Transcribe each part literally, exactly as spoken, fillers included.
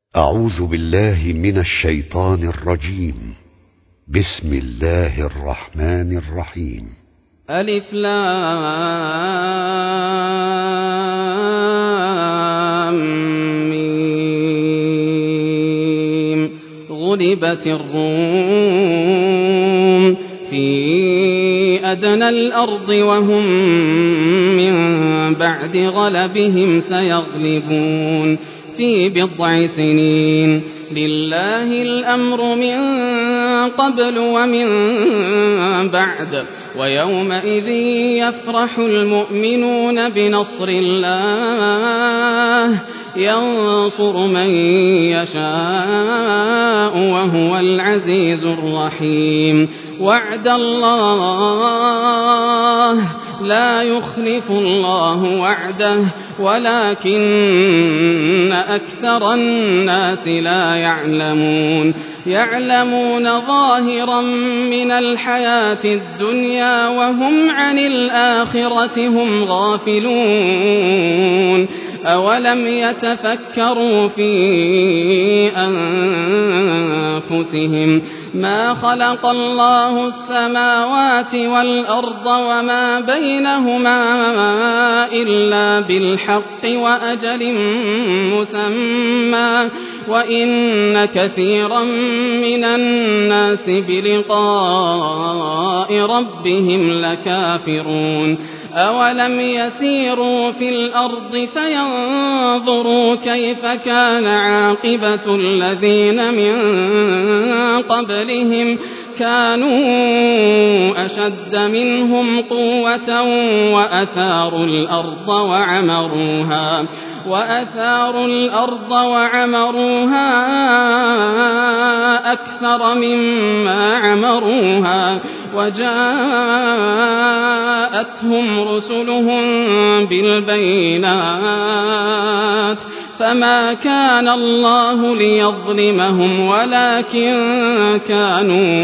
أعوذ بالله من الشيطان الرجيم. بسم الله الرحمن الرحيم. ألف لام ميم. غلبت الروم في أدنى الأرض وهم من بعد غلبهم سيغلبون في بضع سنين. لله الأمر من قبل ومن بعد ويومئذ يفرح المؤمنون بنصر الله ينصر من يشاء وهو العزيز الرحيم. وعد الله لا يخلف الله وعده ولكن أكثر الناس لا يعلمون. يعلمون ظاهرا من الحياة الدنيا وهم عن الآخرة هم غافلون. أولم يتفكروا في أنفسهم ما خلق الله السماوات والأرض وما بينهما إلا بالحق وأجل مسمى وإن كثيرا من الناس بلقاء ربهم لكافرون. أولم يسيروا في الأرض فينظروا كيف كان عاقبة الذين من قبلهم كانوا أشد منهم قوة وأثاروا الأرض وعمروها وأثاروا الأرض وعمروها أكثر مما عمروها وجاءتهم رسلهم بالبينات فما كان الله ليظلمهم ولكن كانوا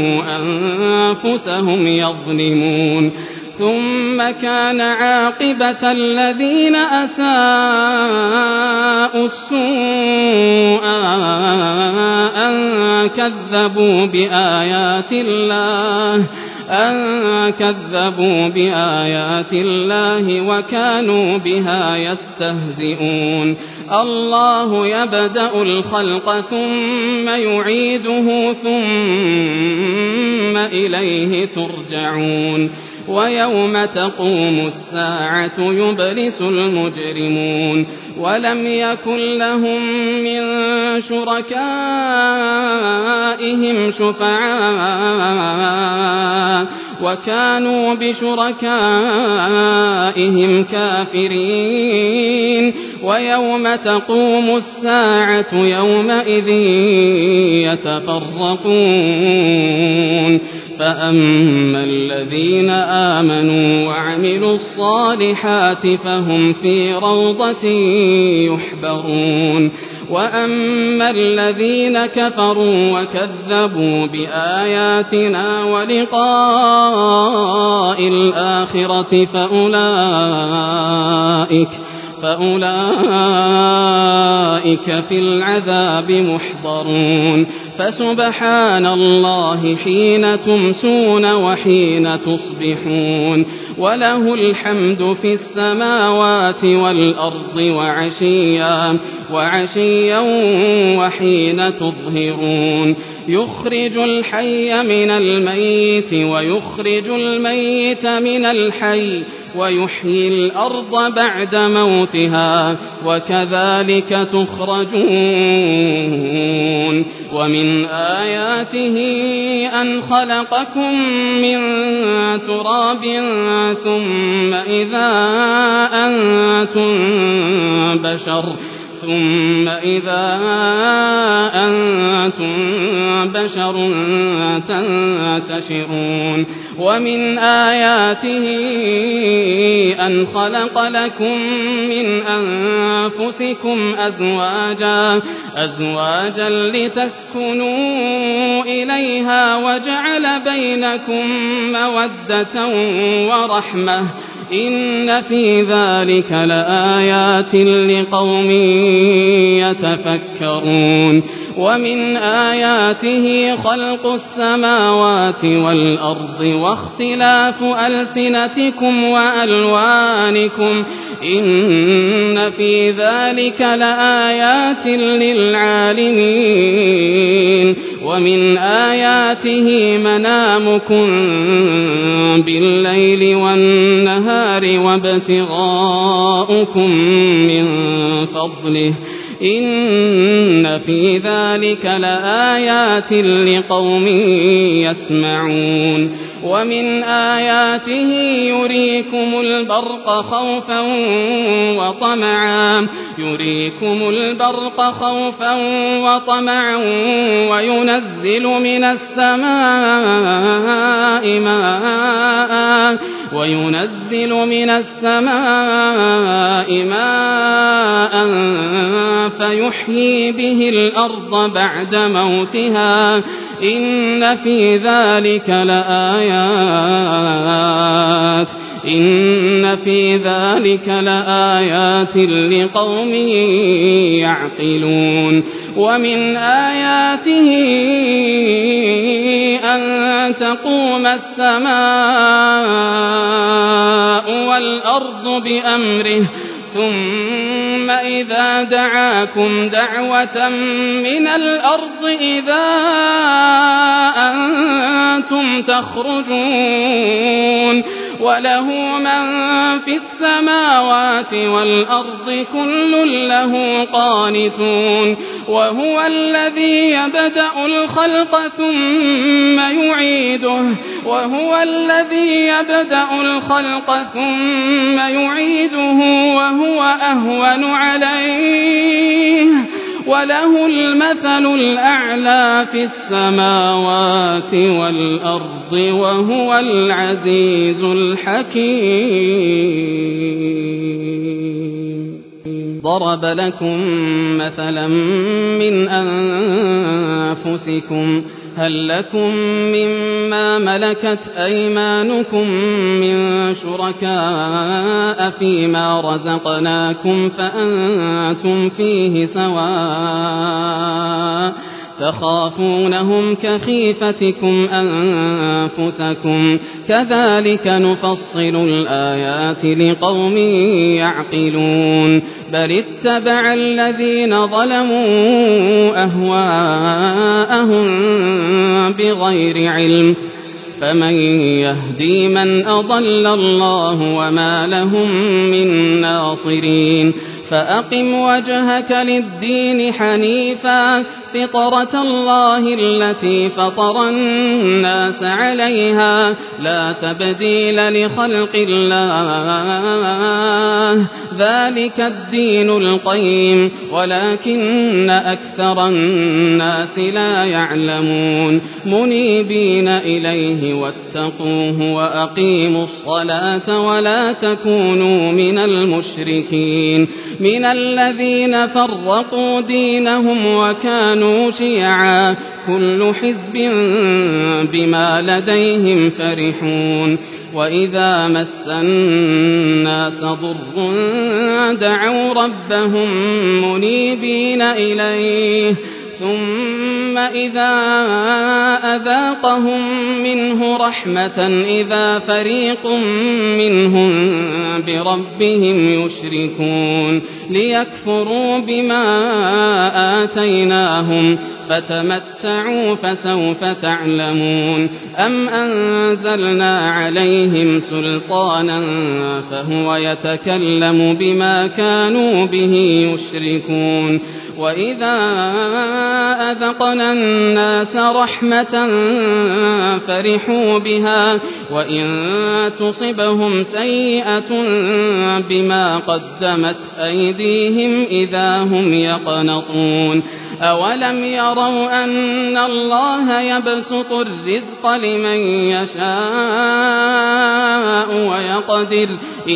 أنفسهم يظلمون. ثم كان عاقبة الذين أساءوا السوء أن كذبوا بآيات الله أن كذبوا بآيات الله وكانوا بها يستهزئون. الله يبدأ الخلق ثم يعيده ثم إليه ترجعون. ويوم تقوم الساعة يبلس المجرمون ولم يكن لهم من شركائهم شفعاء وكانوا بشركائهم كافرين. ويوم تقوم الساعة يومئذ يتفرقون. فأما الذين آمنوا وعملوا الصالحات فهم في روضة يحبرون. وأما الذين كفروا وكذبوا بآياتنا ولقاء الآخرة فأولئك فأولئك في العذاب محضرون. فسبحان الله حين تمسون وحين تصبحون وله الحمد في السماوات والأرض وعشيا وعشيا وحين تظهرون. يخرج الحي من الميت ويخرج الميت من الحي ويحيي الأرض بعد موتها وكذلك تخرجون. ومن آياته أن خلقكم من تراب ثم إذا أنتم بشر ثم إذا أنتم بشر تنتشرون. ومن آياته أن خلق لكم من أنفسكم أزواجا أزواجا لتسكنوا إليها وجعل بينكم مودة ورحمة إن في ذلك لآيات لقوم يتفكرون ومن آياته خلق السماوات والأرض واختلاف ألسنتكم وألوانكم إن في ذلك لآيات للعالمين ومن آياته منامكم بالليل والنهار وابتغاؤكم من فضله إن في ذلك لآيات لقوم يسمعون ومن آياته يريكم البرق خوفا وطمعا يريكم البرق خوفا وطمعا وينزل من السماء ماء وينزل من السماء ماء فيحيي به الأرض بعد موتها إن في ذلك لآيات إن في ذلك لآيات لقوم يعقلون ومن آياته أن تقوم السماء والأرض بأمره ثم إذا دعاكم دعوة من الأرض إذا أنتم تخرجون وله من في السماوات والأرض كل له قانتون وهو الذي يبدأ الخلق ثم يعيده وهو الذي يبدأ الخلق ثم يعيده وهو أهون عليه وله المثل الأعلى في السماوات والأرض وهو العزيز الحكيم ضرب لكم مثلا من أنفسكم هل لكم مما ملكت أيمانكم من شركاء فيما رزقناكم فأنتم فيه سواء تخافونهم كخيفتكم أنفسكم كذلك نفصل الآيات لقوم يعقلون بل اتبع الذين ظلموا أهواءهم بغير علم فمن يهدي من أضل الله وما لهم من ناصرين فأقم وجهك للدين حنيفا فطرة الله التي فطر الناس عليها لا تبديل لخلق الله ذلك الدين القيم ولكن أكثر الناس لا يعلمون منيبين إليه واتقوه وأقيموا الصلاة ولا تكونوا من المشركين من الذين فرقوا دينهم وكانوا شيعا كل حزب بما لديهم فرحون وإذا مس الناس ضر دعوا ربهم منيبين إليه ثم إذا أذاقهم منه رحمة إذا فريق منهم بربهم يشركون ليكفروا بما آتيناهم فتمتعوا فسوف تعلمون أم أنزلنا عليهم سلطانا فهو يتكلم بما كانوا به يشركون وإذا أذقنا الناس رحمة فرحوا بها وإن تصبهم سيئة بما قدمت أيديهم إذا هم يقنطون أولم يروا أن الله يبسط الرزق لمن يشاء ويقدر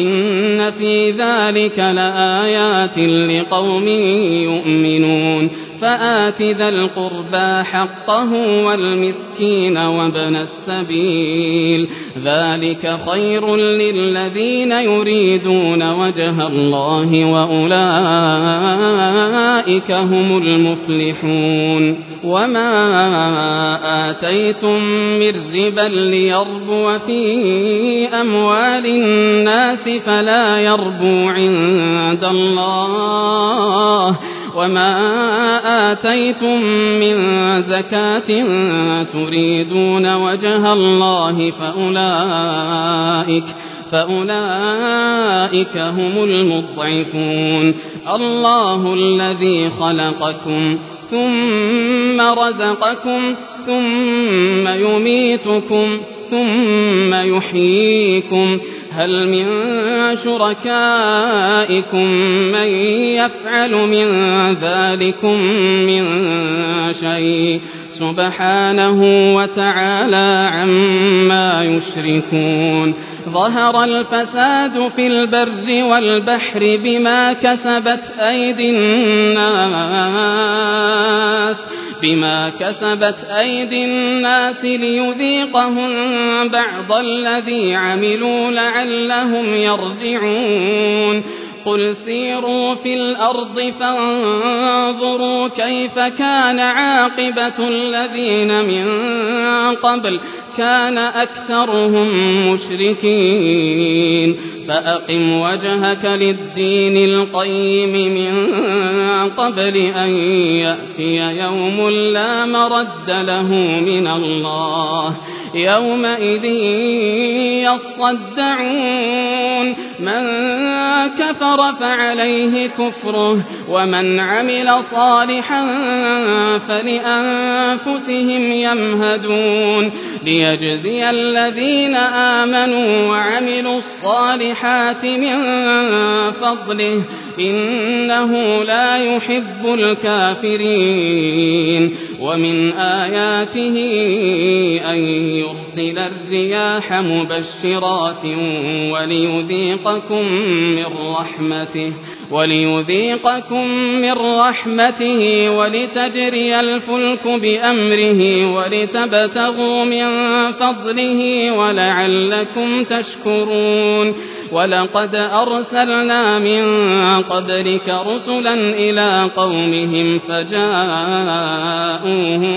إن في ذلك لآيات لقوم يؤمنون فآت ذا القربى حقه والمسكين وابن السبيل ذلك خير للذين يريدون وجه الله وأولئك هم المفلحون وما آتيتم من ربا ليربو في أموال الناس فلا يربو عند الله وما آتيتم من زكاة تريدون وجه الله فأولئك فأولئك هم المضعفون الله الذي خلقكم ثم رزقكم ثم يميتكم ثم يحييكم هل من شركائكم من يفعل من ذلكم من شيء سبحانه وتعالى عما يشركون ظهر الفساد في البر والبحر بما كسبت أيدي الناس بما كسبت أيدي الناس ليذيقهم بعض الذي عملوا لعلهم يرجعون قل سيروا في الأرض فانظروا كيف كان عاقبة الذين من قبل كان أكثرهم مشركين فأقم وجهك للدين القيم من قبل أن يأتي يوم لا مرد له من الله يومئذ يصدعون من كفر فعليه كفره ومن عمل صالحا فلأنفسهم يمهدون ليجزي الذين آمنوا وعملوا الصالحات من فضله إنه لا يحب الكافرين ومن آياته أن يرسل الرياح مبشرات وليذيقكم من رحمته وليذيقكم من رحمته ولتجري الفلك بأمره ولتبتغوا من فضله ولعلكم تشكرون ولقد أرسلنا من قبلك رسلا إلى قومهم فجاءوهم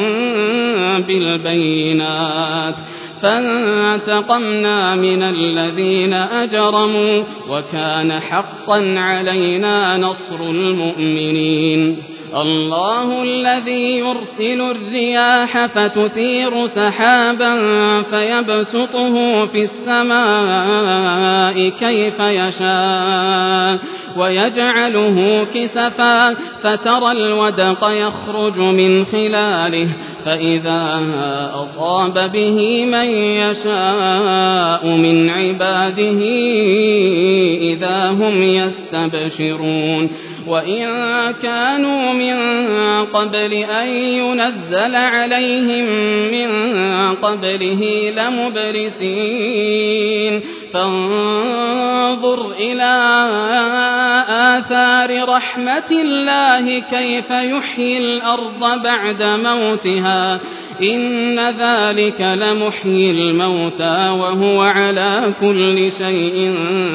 بالبينات فانتقمنا من الذين أجرموا وكان حقا علينا نصر المؤمنين الله الذي يرسل الرياح فتثير سحابا فيبسطه في السماء كيف يشاء ويجعله كسفا فترى الودق يخرج من خلاله فإذا أصاب به من يشاء من عباده إذا هم يستبشرون وإن كانوا من قبل أن ينزل عليهم من قبله لمبلسين فانظر إلى آثار رحمة الله كيف يحيي الأرض بعد موتها إن ذلك لمحيي الموتى وهو على كل شيء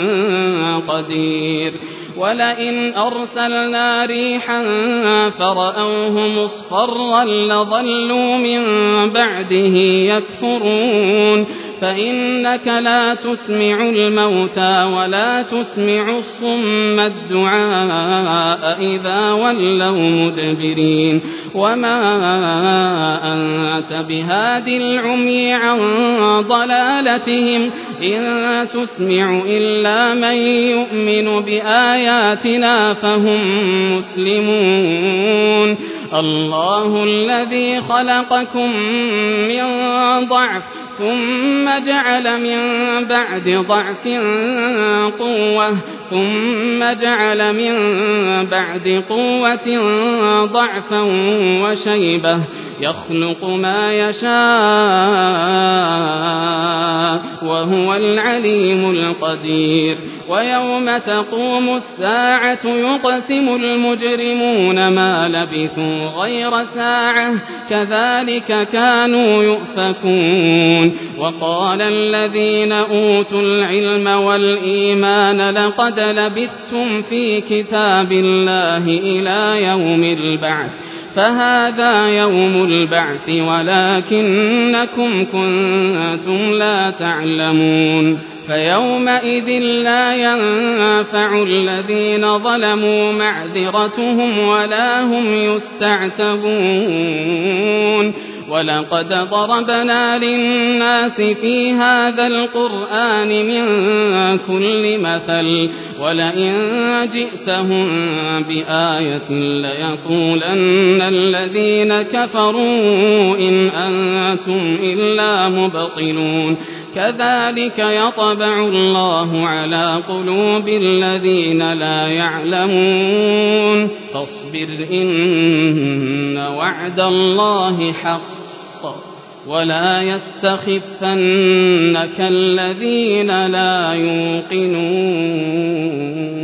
قدير ولئن أرسلنا ريحا فرأوه مصفرا لظلوا من بعده يكفرون فإنك لا تسمع الموتى ولا تسمع الصم الدعاء إذا ولوا مدبرين وما أنت بهاد العمي عن ضلالتهم إن تسمع إلا من يؤمن بآياتنا فهم مسلمون الله الذي خلقكم من ضعف ثم جعل من بعد ضعف قوة ثم جعل من بعد قوة ضعفا وشيبة يخلق ما يشاء وهو العليم القدير ويوم تقوم الساعة يقسم المجرمون ما لبثوا غير ساعة كذلك كانوا يؤفكون وقال الذين أوتوا العلم والإيمان لقد لبثتم في كتاب الله إلى يوم البعث فهذا يوم البعث ولكنكم كنتم لا تعلمون فيومئذ لا ينفع الذين ظلموا معذرتهم ولا هم يستعتبون ولقد ضربنا للناس في هذا القرآن من كل مثل ولئن جئتهم بآية ليقولن الذين كفروا إن أنتم إلا مبطلون كذلك يطبع الله على قلوب الذين لا يعلمون فاصبر إن وعد الله حق ولا يستخفنك الذين لا يوقنون